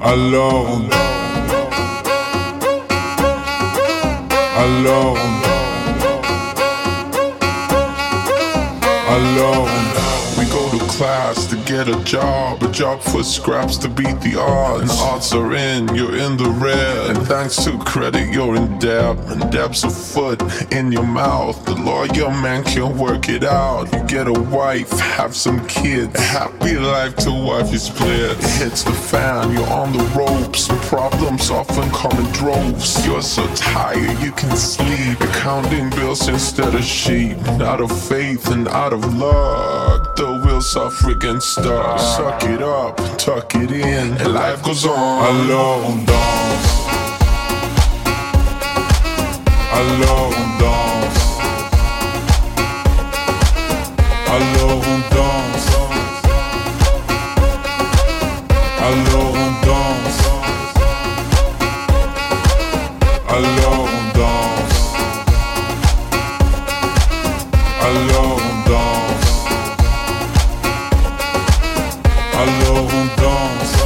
Alors on Alors we go to class to get a job for scraps to beat the odds. And odds are in, you're in the red. And thanks to credit, you're in debt. And debt's a foot in your mouth. The lawyer man can work it out. You get a wife, have some kids. A happy life till wife is split. It hits the fan, you're on the ropes. And problems often come in droves. You're so tired you can sleep. You're counting bills instead of sheep. Out of faith and out of luck, the wheels are freaking stuck. Suck it up, tuck it in, and life goes on. Alors on danse. Alors on danse. Alors on danse. Alors on danse. Alors on danse. Alors on danse. Alors on danse.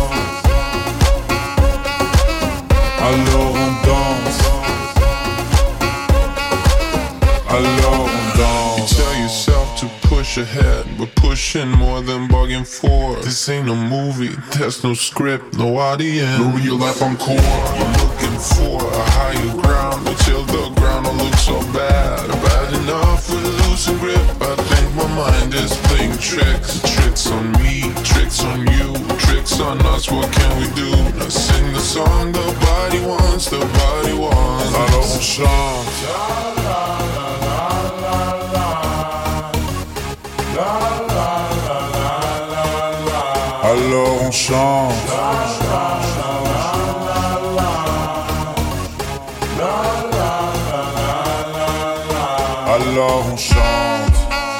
Alors on danse. Alors on danse. You tell yourself to push ahead, but pushing more than bugging for. This ain't a movie, there's no script, no audience, no real life encore. You're looking for a higher ground, but till the ground don't look so bad. Bad enough with losing grip. I think my mind is playing tricks. Tricks on me, tricks on you, tricks on us, what can we do? Now sing the song the body wants, the body wants. Alors on chante. Alors on chante. Alors on chante.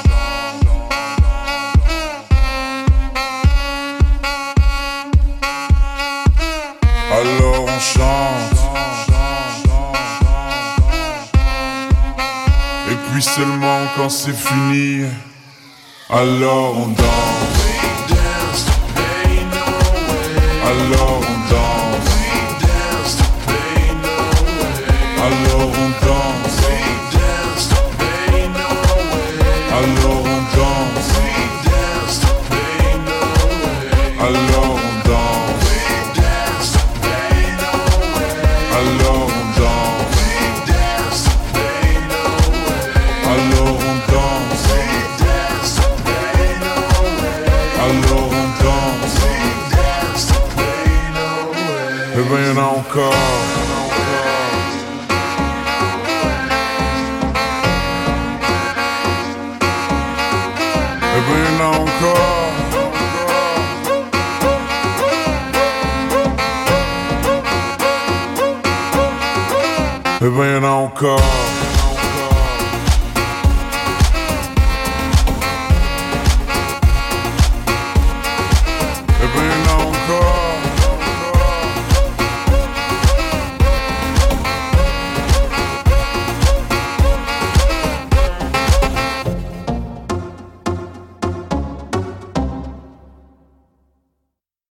Alors on chante. Et puis seulement quand c'est fini, alors on danse. Alors on danse. Alors on danse. Alors on danse. Alors on danse. Alors on danse. Alors on danse. Alors on danse. Et ben y'en a encore. Et ben y'en a encore. Et ben y'en a encore.